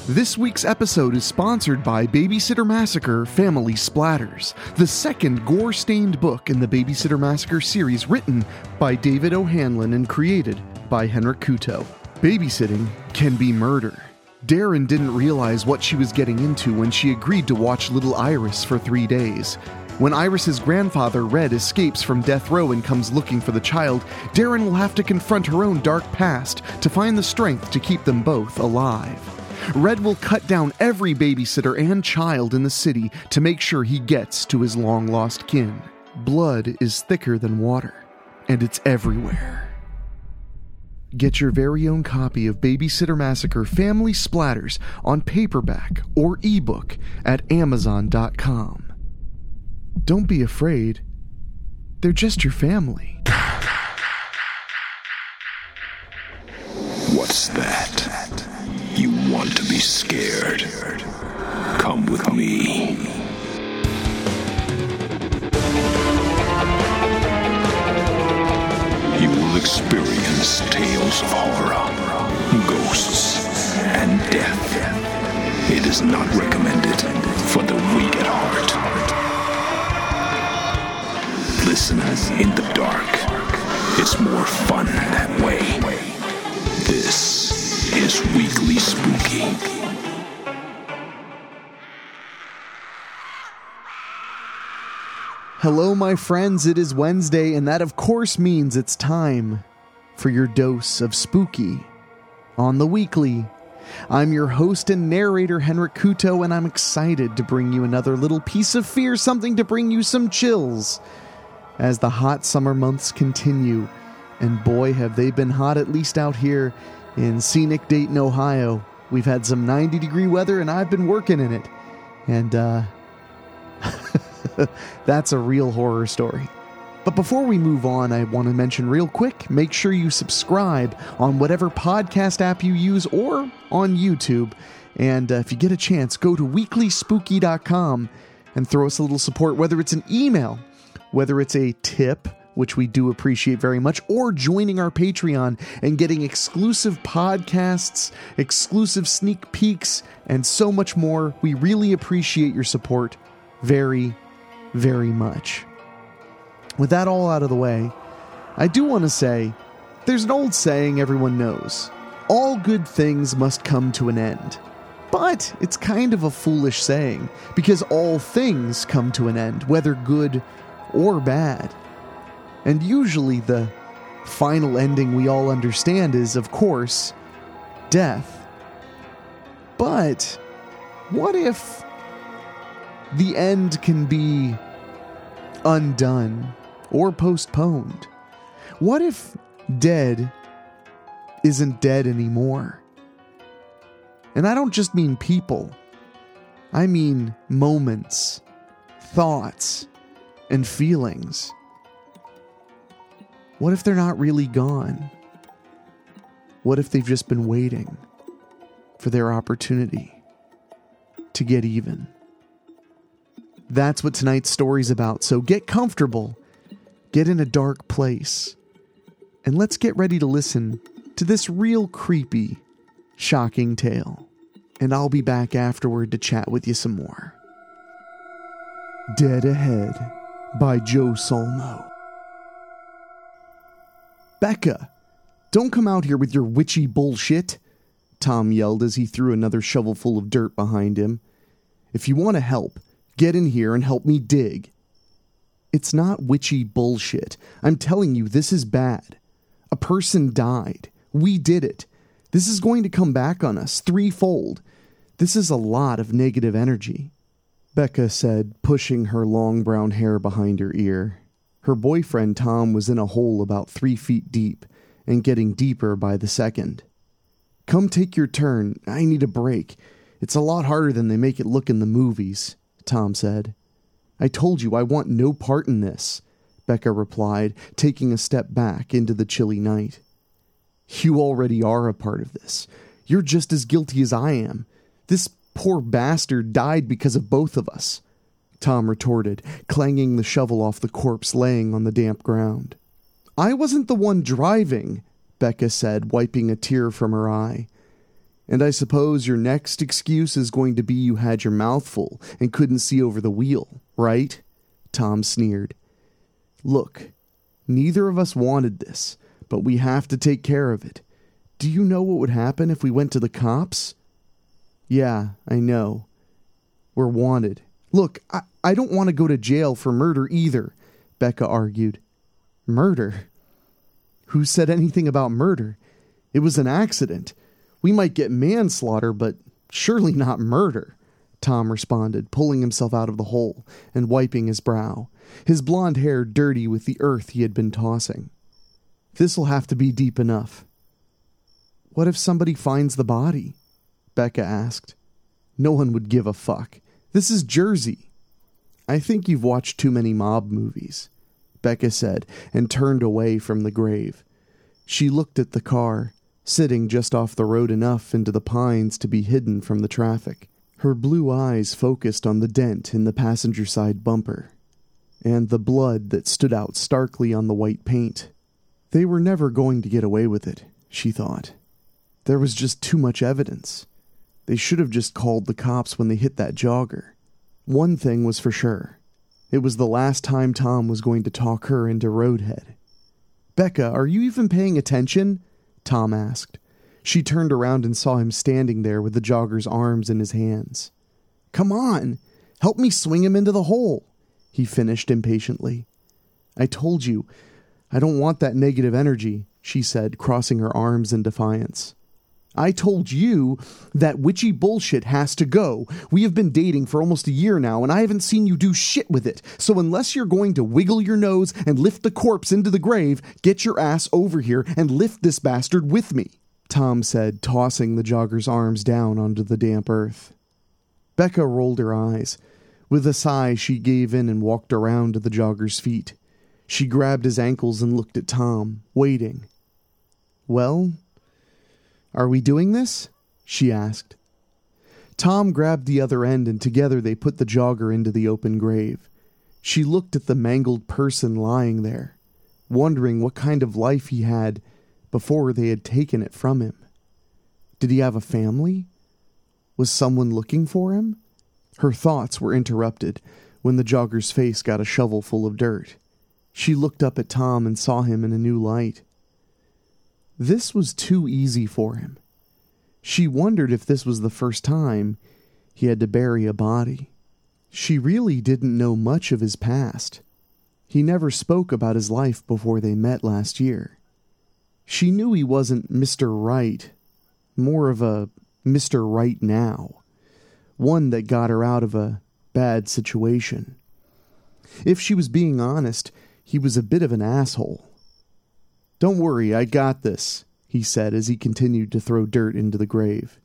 This week's episode is sponsored by Babysitter Massacre: Family Splatters, the second gore-stained book in the Babysitter Massacre series, written by David O'Hanlon and created by Henrik Kuto. Babysitting can be murder. Darren didn't realize what she was getting into when she agreed to watch little Iris for 3 days. When Iris's grandfather, Red, escapes from death row and comes looking for the child, Darren will have to confront her own dark past to find the strength to keep them both alive. Red will cut down every babysitter and child in the city to make sure he gets to his long-lost kin. Blood is thicker than water, and it's everywhere. Get your very own copy of Babysitter Massacre: Family Splatters on paperback or ebook at Amazon.com. Don't be afraid. They're just your family. What's that? You want to be scared? Come with me. You will experience tales of horror, ghosts, and death. It is not recommended for the weak at heart. Listen in the dark. It's more fun that way. This is Weekly Spooky. Hello, my friends. It is Wednesday, and that of course means it's time for your dose of spooky on the Weekly. I'm your host and narrator, Henrik Kuto, and I'm excited to bring you another little piece of fear, something to bring you some chills as the hot summer months continue. And boy, have they been hot, at least out here in scenic Dayton, Ohio. We've had some 90-degree weather, and I've been working in it. And, that's a real horror story. But before we move on, I want to mention real quick, make sure you subscribe on whatever podcast app you use or on YouTube. And if you get a chance, go to weeklyspooky.com and throw us a little support, whether it's an email, whether it's a tip, which we do appreciate very much, or joining our Patreon and getting exclusive podcasts, exclusive sneak peeks, and so much more. We really appreciate your support very, very much. With that all out of the way, I do want to say, there's an old saying everyone knows: all good things must come to an end. But it's kind of a foolish saying, because all things come to an end, whether good or bad. And usually the final ending we all understand is, of course, death. But what if the end can be undone or postponed? What if dead isn't dead anymore? And I don't just mean people. I mean moments, thoughts, and feelings. What if they're not really gone? What if they've just been waiting for their opportunity to get even? That's what tonight's story's about, so get comfortable, get in a dark place, and let's get ready to listen to this real creepy, shocking tale. And I'll be back afterward to chat with you some more. Dead Ahead by Joe Solmo. Becca, don't come out here with your witchy bullshit, Tom yelled as he threw another shovelful of dirt behind him. If you want to help, get in here and help me dig. It's not witchy bullshit. I'm telling you, this is bad. A person died. We did it. This is going to come back on us threefold. This is a lot of negative energy, Becca said, pushing her long brown hair behind her ear. Her boyfriend Tom was in a hole about 3 feet deep and getting deeper by the second. Come take your turn. I need a break. It's a lot harder than they make it look in the movies, Tom said. I told you I want no part in this, Becca replied, taking a step back into the chilly night. You already are a part of this. You're just as guilty as I am. This poor bastard died because of both of us, Tom retorted, clanging the shovel off the corpse laying on the damp ground. I wasn't the one driving, Becca said, wiping a tear from her eye. And I suppose your next excuse is going to be you had your mouth full and couldn't see over the wheel, right? Tom sneered. Look, neither of us wanted this, but we have to take care of it. Do you know what would happen if we went to the cops? Yeah, I know. We're wanted. Look, I don't want to go to jail for murder either, Becca argued. Murder? Who said anything about murder? It was an accident. We might get manslaughter, but surely not murder, Tom responded, pulling himself out of the hole and wiping his brow, his blonde hair dirty with the earth he had been tossing. This'll have to be deep enough. What if somebody finds the body? Becca asked. No one would give a fuck. This is Jersey. I think you've watched too many mob movies, Becca said, and turned away from the grave. She looked at the car, sitting just off the road enough into the pines to be hidden from the traffic. Her blue eyes focused on the dent in the passenger side bumper, and the blood that stood out starkly on the white paint. They were never going to get away with it, she thought. There was just too much evidence. They should have just called the cops when they hit that jogger. One thing was for sure. It was the last time Tom was going to talk her into Roadhead. Becca, are you even paying attention? Tom asked. She turned around and saw him standing there with the jogger's arms in his hands. Come on, help me swing him into the hole, he finished impatiently. I told you, I don't want that negative energy, she said, crossing her arms in defiance. I told you that witchy bullshit has to go. We have been dating for almost a year now, and I haven't seen you do shit with it. So unless you're going to wiggle your nose and lift the corpse into the grave, get your ass over here and lift this bastard with me, Tom said, tossing the jogger's arms down onto the damp earth. Becca rolled her eyes. With a sigh, she gave in and walked around to the jogger's feet. She grabbed his ankles and looked at Tom, waiting. Well, are we doing this? She asked. Tom grabbed the other end, and together they put the jogger into the open grave. She looked at the mangled person lying there, wondering what kind of life he had before they had taken it from him. Did he have a family? Was someone looking for him? Her thoughts were interrupted when the jogger's face got a shovel full of dirt. She looked up at Tom and saw him in a new light. This was too easy for him. She wondered if this was the first time he had to bury a body. She really didn't know much of his past. He never spoke about his life before they met last year. She knew he wasn't Mr. Right, more of a Mr. Right Now, one that got her out of a bad situation. If she was being honest, he was a bit of an asshole. Don't worry, I got this, he said as he continued to throw dirt into the grave.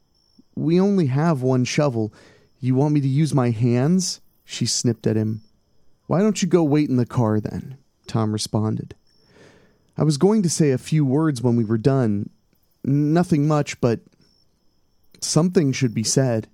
We only have one shovel. You want me to use my hands? She snipped at him. Why don't you go wait in the car then? Tom responded. I was going to say a few words when we were done. Nothing much, but something should be said.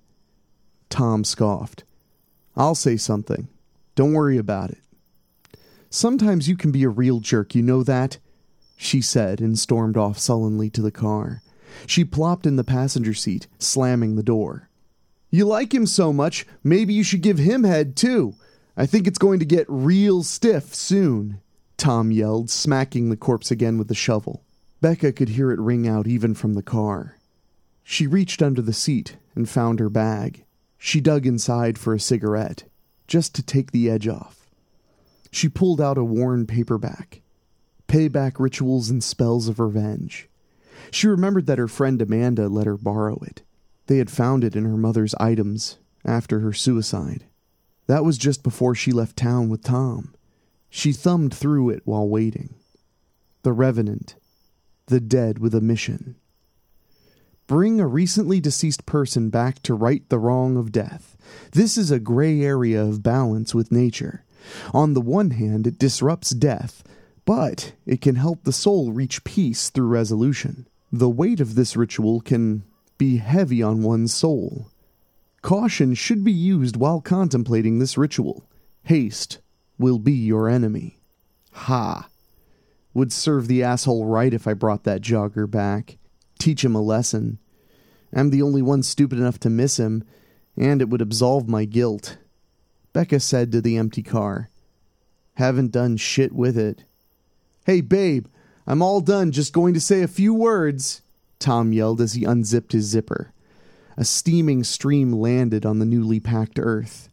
Tom scoffed. I'll say something. Don't worry about it. Sometimes you can be a real jerk, you know that? She said and stormed off sullenly to the car. She plopped in the passenger seat, slamming the door. You like him so much, maybe you should give him head too. I think it's going to get real stiff soon, Tom yelled, smacking the corpse again with the shovel. Becca could hear it ring out even from the car. She reached under the seat and found her bag. She dug inside for a cigarette, just to take the edge off. She pulled out a worn paperback. Payback Rituals and Spells of Revenge. She remembered that her friend Amanda let her borrow it. They had found it in her mother's items after her suicide. That was just before she left town with Tom. She thumbed through it while waiting. The Revenant. The Dead with a Mission. Bring a recently deceased person back to right the wrong of death. This is a gray area of balance with nature. On the one hand, it disrupts death, but it can help the soul reach peace through resolution. The weight of this ritual can be heavy on one's soul. Caution should be used while contemplating this ritual. Haste will be your enemy. Ha! Would serve the asshole right if I brought that jogger back. Teach him a lesson. I'm the only one stupid enough to miss him, and it would absolve my guilt," Becca said to the empty car. "Haven't done shit with it." "Hey, babe, I'm all done, just going to say a few words," Tom yelled as he unzipped his zipper. A steaming stream landed on the newly packed earth.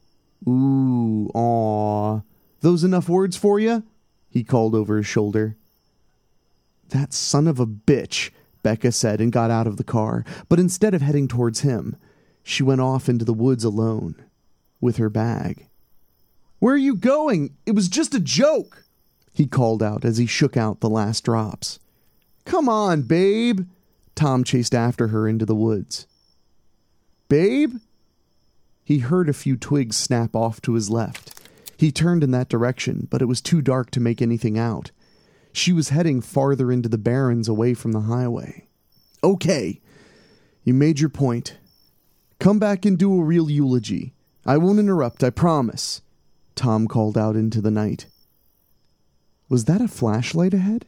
"Ooh, aw. Those enough words for you?" he called over his shoulder. "That son of a bitch," Becca said and got out of the car, but instead of heading towards him, she went off into the woods alone, with her bag. "Where are you going? It was just a joke," he called out as he shook out the last drops. "Come on, babe." Tom chased after her into the woods. "Babe?" He heard a few twigs snap off to his left. He turned in that direction, but it was too dark to make anything out. She was heading farther into the barrens away from the highway. "Okay, you made your point. Come back and do a real eulogy. I won't interrupt, I promise," Tom called out into the night. Was that a flashlight ahead?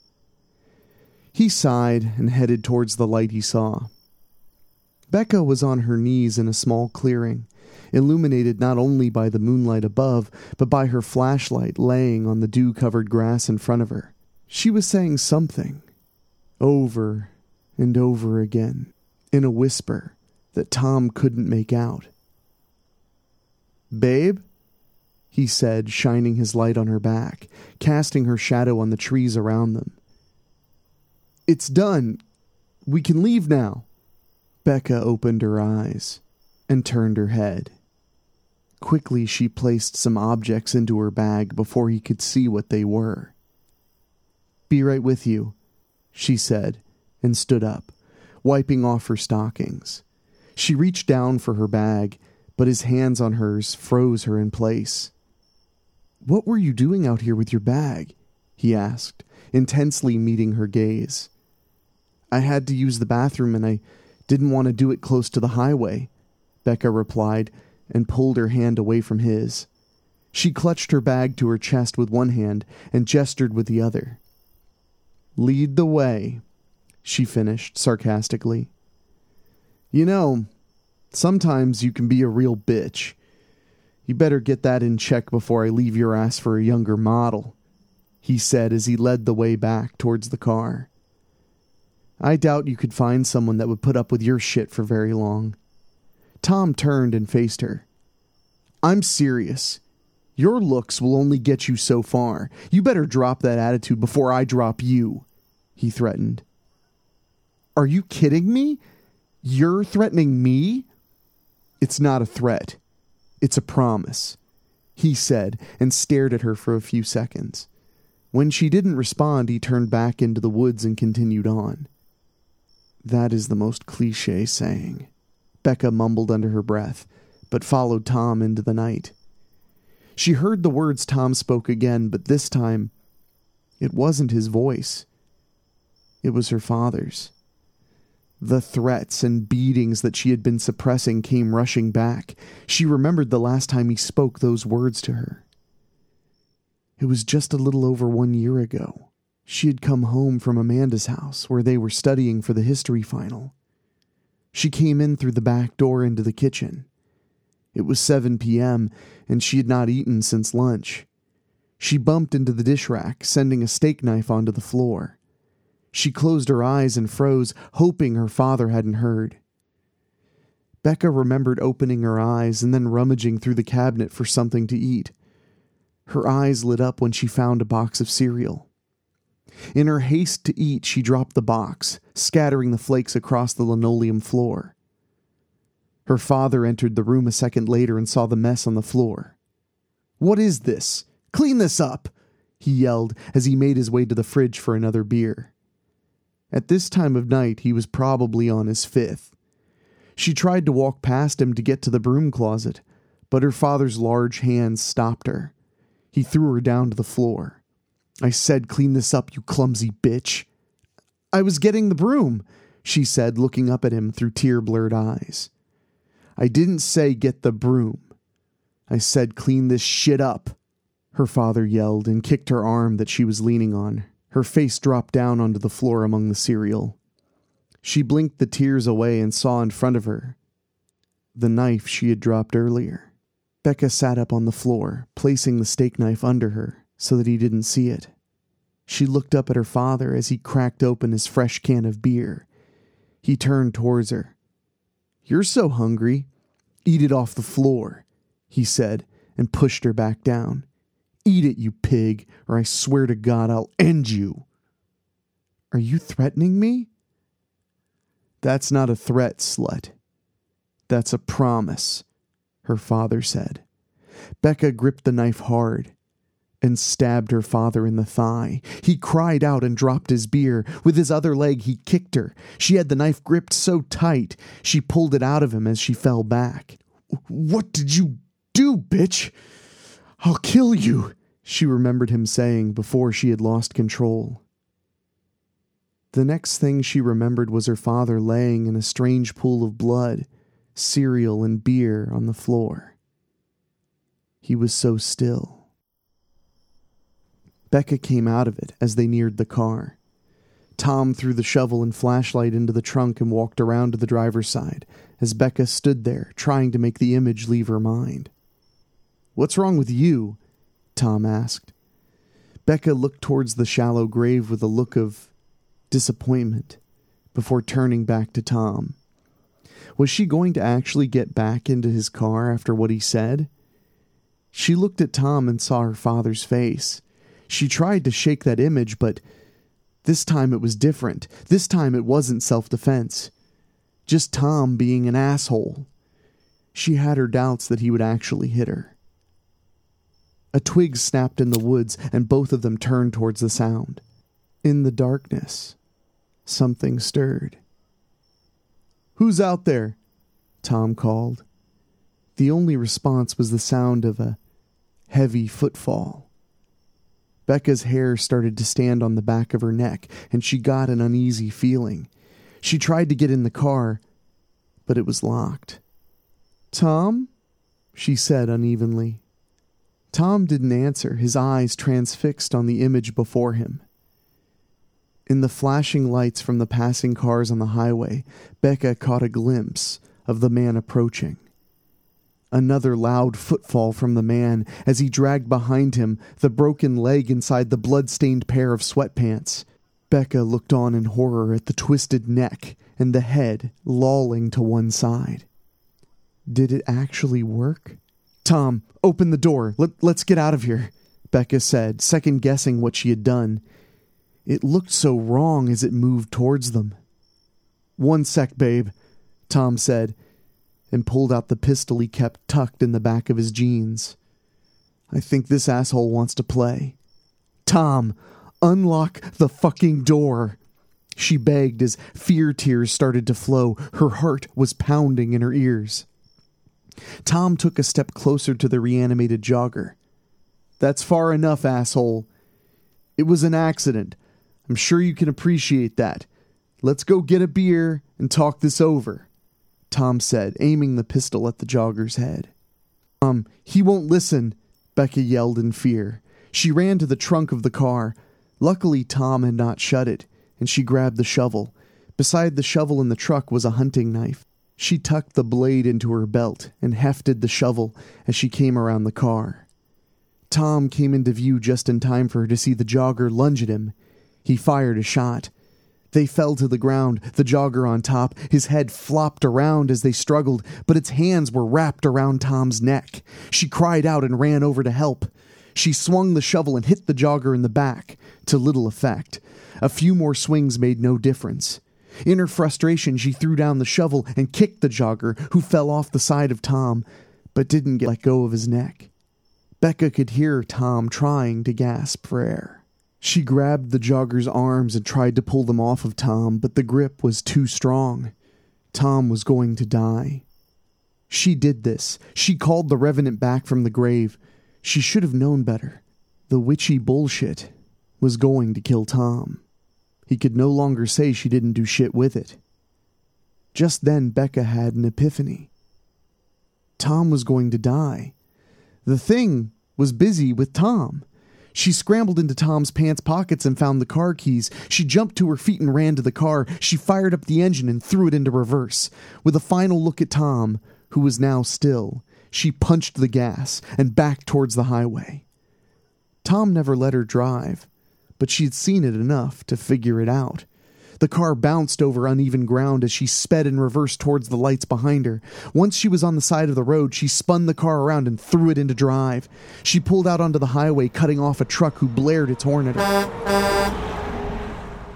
He sighed and headed towards the light he saw. Becca was on her knees in a small clearing, illuminated not only by the moonlight above, but by her flashlight laying on the dew-covered grass in front of her. She was saying something, over and over again, in a whisper that Tom couldn't make out. "Babe?" he said, shining his light on her back, casting her shadow on the trees around them. "It's done. We can leave now." Becca opened her eyes and turned her head. Quickly she placed some objects into her bag before he could see what they were. "Be right with you," she said, and stood up, wiping off her stockings. She reached down for her bag, but his hands on hers froze her in place. "What were you doing out here with your bag?" he asked, intensely meeting her gaze. "I had to use the bathroom and I didn't want to do it close to the highway," Becca replied and pulled her hand away from his. She clutched her bag to her chest with one hand and gestured with the other. "Lead the way," she finished sarcastically. "You know, sometimes you can be a real bitch. You better get that in check before I leave your ass for a younger model," he said as he led the way back towards the car. "I doubt you could find someone that would put up with your shit for very long." Tom turned and faced her. "I'm serious. Your looks will only get you so far. You better drop that attitude before I drop you," he threatened. "Are you kidding me? You're threatening me?" "It's not a threat. It's a promise," he said and stared at her for a few seconds. When she didn't respond, he turned back into the woods and continued on. "That is the most cliché saying," Becca mumbled under her breath, but followed Tom into the night. She heard the words Tom spoke again, but this time it wasn't his voice. It was her father's. The threats and beatings that she had been suppressing came rushing back. She remembered the last time he spoke those words to her. It was just a little over 1 year ago. She had come home from Amanda's house, where they were studying for the history final. She came in through the back door into the kitchen. It was 7 p.m., and she had not eaten since lunch. She bumped into the dish rack, sending a steak knife onto the floor. She closed her eyes and froze, hoping her father hadn't heard. Becca remembered opening her eyes and then rummaging through the cabinet for something to eat. Her eyes lit up when she found a box of cereal. In her haste to eat, she dropped the box, scattering the flakes across the linoleum floor. Her father entered the room a second later and saw the mess on the floor. "What is this? Clean this up!" he yelled as he made his way to the fridge for another beer. At this time of night, he was probably on his fifth. She tried to walk past him to get to the broom closet, but her father's large hands stopped her. He threw her down to the floor. "I said clean this up, you clumsy bitch." "I was getting the broom," she said, looking up at him through tear-blurred eyes. "I didn't say get the broom. I said clean this shit up," her father yelled and kicked her arm that she was leaning on. Her face dropped down onto the floor among the cereal. She blinked the tears away and saw in front of her the knife she had dropped earlier. Becca sat up on the floor, placing the steak knife under her so that he didn't see it. She looked up at her father as he cracked open his fresh can of beer. He turned towards her. "You're so hungry. Eat it off the floor," he said, and pushed her back down. "Eat it, you pig, or I swear to God I'll end you." "Are you threatening me?" "That's not a threat, slut. That's a promise," her father said. Becca gripped the knife hard and stabbed her father in the thigh. He cried out and dropped his beer. With his other leg, he kicked her. She had the knife gripped so tight, she pulled it out of him as she fell back. "What did you do, bitch? I'll kill you," she remembered him saying before she had lost control. The next thing she remembered was her father laying in a strange pool of blood, cereal and beer on the floor. He was so still. Becca came out of it as they neared the car. Tom threw the shovel and flashlight into the trunk and walked around to the driver's side as Becca stood there trying to make the image leave her mind. "What's wrong with you?" Tom asked. Becca looked towards the shallow grave with a look of disappointment before turning back to Tom. Was she going to actually get back into his car after what he said? She looked at Tom and saw her father's face. She tried to shake that image, but this time it was different. This time it wasn't self-defense. Just Tom being an asshole. She had her doubts that he would actually hit her. A twig snapped in the woods, and both of them turned towards the sound. In the darkness, something stirred. "Who's out there?" Tom called. The only response was the sound of a heavy footfall. Becca's hair started to stand on the back of her neck, and she got an uneasy feeling. She tried to get in the car, but it was locked. "Tom?" she said unevenly. Tom didn't answer, his eyes transfixed on the image before him. In the flashing lights from the passing cars on the highway, Becca caught a glimpse of the man approaching. Another loud footfall from the man as he dragged behind him the broken leg inside the blood-stained pair of sweatpants. Becca looked on in horror at the twisted neck and the head lolling to one side. Did it actually work? "Tom, open the door. Let's get out of here," Becca said, second-guessing what she had done. It looked so wrong as it moved towards them. "One sec, babe," Tom said, and pulled out the pistol he kept tucked in the back of his jeans. "I think this asshole wants to play." "Tom, unlock the fucking door," she begged as fear tears started to flow. Her heart was pounding in her ears. Tom took a step closer to the reanimated jogger. "That's far enough, asshole. It was an accident. I'm sure you can appreciate that. Let's go get a beer and talk this over," Tom said, aiming the pistol at the jogger's head. He won't listen," Becca yelled in fear. She ran to the trunk of the car. Luckily, Tom had not shut it, and she grabbed the shovel. Beside the shovel in the truck was a hunting knife. She tucked the blade into her belt and hefted the shovel as she came around the car. Tom came into view just in time for her to see the jogger lunge at him. He fired a shot. They fell to the ground, the jogger on top. His head flopped around as they struggled, but its hands were wrapped around Tom's neck. She cried out and ran over to help. She swung the shovel and hit the jogger in the back, to little effect. A few more swings made no difference. In her frustration, she threw down the shovel and kicked the jogger, who fell off the side of Tom, but didn't let go of his neck. Becca could hear Tom trying to gasp for air. She grabbed the jogger's arms and tried to pull them off of Tom, but the grip was too strong. Tom was going to die. She did this. She called the Revenant back from the grave. She should have known better. The witchy bullshit was going to kill Tom. He could no longer say she didn't do shit with it. Just then, Becca had an epiphany. Tom was going to die. The thing was busy with Tom. She scrambled into Tom's pants pockets and found the car keys. She jumped to her feet and ran to the car. She fired up the engine and threw it into reverse. With a final look at Tom, who was now still, she punched the gas and backed towards the highway. Tom never let her drive, but she'd seen it enough to figure it out. The car bounced over uneven ground as she sped in reverse towards the lights behind her. Once she was on the side of the road, she spun the car around and threw it into drive. She pulled out onto the highway, cutting off a truck who blared its horn at her.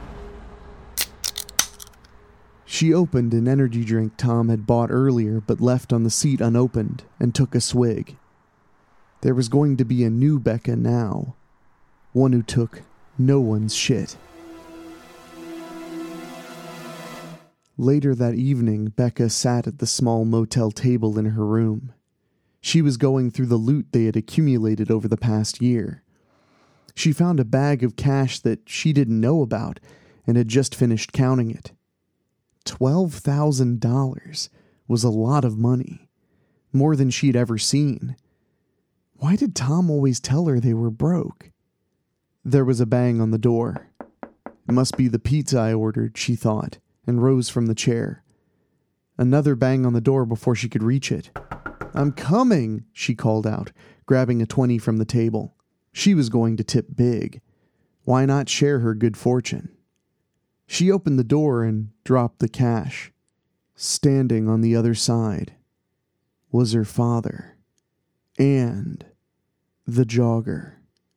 She opened an energy drink Tom had bought earlier but left on the seat unopened and took a swig. There was going to be a new Becca now, one who took no one's shit. Later that evening, Becca sat at the small motel table in her room. She was going through the loot they had accumulated over the past year. She found a bag of cash that she didn't know about and had just finished counting it. $12,000 was a lot of money, more than she'd ever seen. Why did Tom always tell her they were broke? There was a bang on the door. It must be the pizza I ordered, she thought, and rose from the chair. Another bang on the door before she could reach it. "I'm coming," she called out, grabbing a 20 from the table. She was going to tip big. Why not share her good fortune? She opened the door and dropped the cash. Standing on the other side was her father and the jogger.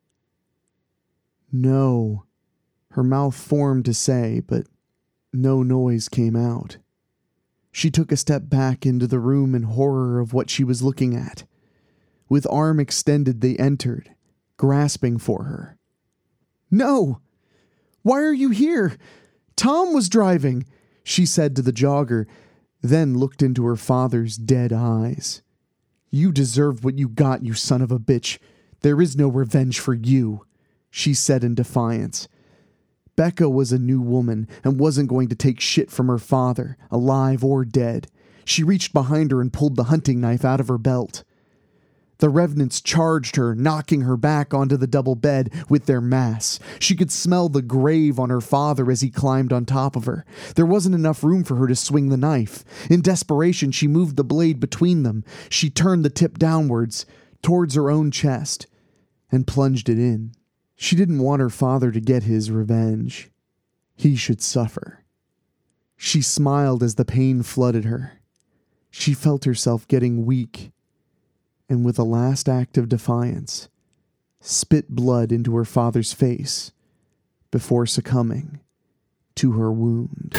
"No," her mouth formed to say, but no noise came out. She took a step back into the room in horror of what she was looking at. With arm extended, they entered, grasping for her. "No! Why are you here? Tom was driving," she said to the jogger, then looked into her father's dead eyes. "You deserved what you got, you son of a bitch. There is no revenge for you," she said in defiance. Becca was a new woman and wasn't going to take shit from her father, alive or dead. She reached behind her and pulled the hunting knife out of her belt. The revenants charged her, knocking her back onto the double bed with their mass. She could smell the grave on her father as he climbed on top of her. There wasn't enough room for her to swing the knife. In desperation, she moved the blade between them. She turned the tip downwards, towards her own chest, and plunged it in. She didn't want her father to get his revenge. He should suffer. She smiled as the pain flooded her. She felt herself getting weak, and with a last act of defiance, spit blood into her father's face before succumbing to her wound.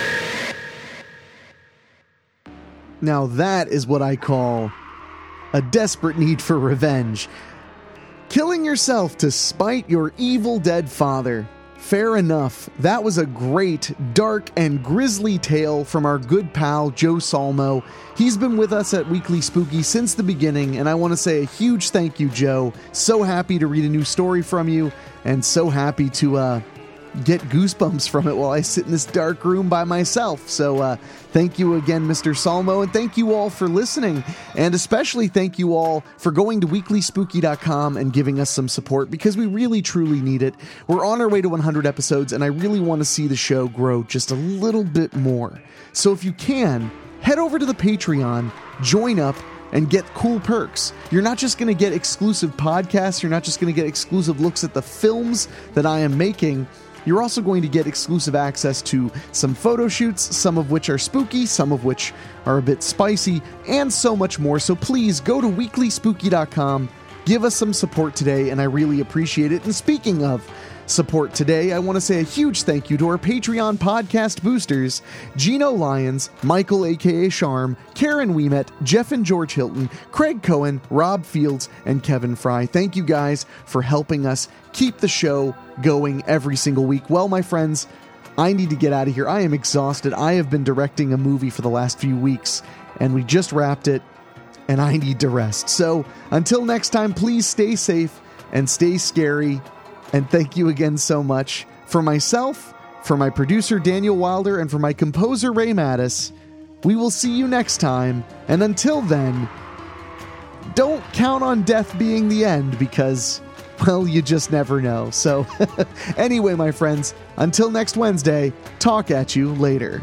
Now that is what I call a desperate need for revenge. Killing yourself to spite your evil dead father. Fair enough. That was a great, dark, and grisly tale from our good pal, Joe Salmo. He's been with us at Weekly Spooky since the beginning, and I want to say a huge thank you, Joe. So happy to read a new story from you, and so happy to get goosebumps from it while I sit in this dark room by myself. So thank you again, Mr. Salmo, and thank you all for listening. And especially thank you all for going to weeklyspooky.com and giving us some support, because we really, truly need it. We're on our way to 100 episodes, and I really want to see the show grow just a little bit more. So if you can, head over to the Patreon, join up, and get cool perks. You're not just going to get exclusive podcasts, you're not just going to get exclusive looks at the films that I am making. You're also going to get exclusive access to some photo shoots, some of which are spooky, some of which are a bit spicy, and so much more. So please go to weeklyspooky.com, give us some support today, and I really appreciate it. And speaking of support today, I want to say a huge thank you to our Patreon podcast boosters, Gino Lyons, Michael aka Charm, Karen Weemet, Jeff and George Hilton, Craig Cohen, Rob Fields, and Kevin Fry. Thank you guys for helping us keep the show going every single week. Well, my friends, I need to get out of here. I am exhausted. I have been directing a movie for the last few weeks, and we just wrapped it, and I need to rest. So until next time, please stay safe and stay scary. And thank you again so much. For myself, for my producer Daniel Wilder, and for my composer Ray Mattis, we will see you next time. And until then, don't count on death being the end, because Well, you just never know. So, anyway, my friends, until next Wednesday, talk at you later.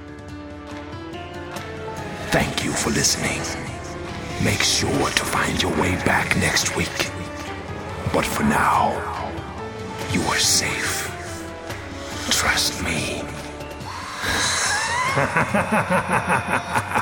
Thank you for listening. Make sure to find your way back next week. But for now, you are safe. Trust me.